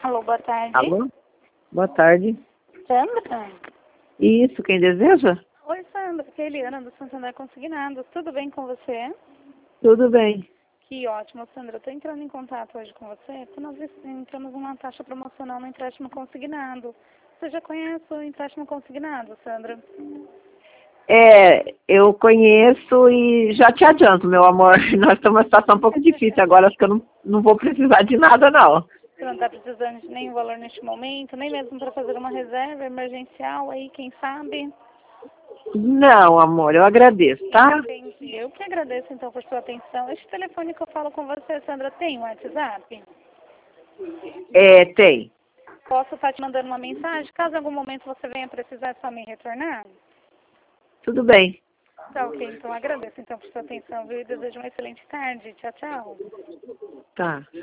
Alô, boa tarde. Alô? Boa tarde. Sandra? Isso, quem deseja? Oi, Sandra. Aqui é a Eliana do Santander Consignados. Tudo bem com você? Tudo bem. Que ótimo, Sandra. Eu estou entrando em contato hoje com você porque nós entramos numa taxa promocional no empréstimo consignado. Você já conhece o empréstimo consignado, Sandra? Eu conheço e já te adianto, meu amor. Nós estamos numa situação um pouco difícil agora, acho que eu não vou precisar de nada, não. Você não está precisando de nenhum valor neste momento, nem mesmo para fazer uma reserva emergencial aí, quem sabe? Não, amor, eu agradeço, tá? Entendi. Eu que agradeço, então, por sua atenção. Este telefone que eu falo com você, Sandra, tem um WhatsApp? Tem. Posso estar te mandando uma mensagem? Caso em algum momento você venha precisar, é só me retornar? Tudo bem. Tá ok, então agradeço então por sua atenção, viu? E desejo uma excelente tarde. Tchau, tchau. Tá.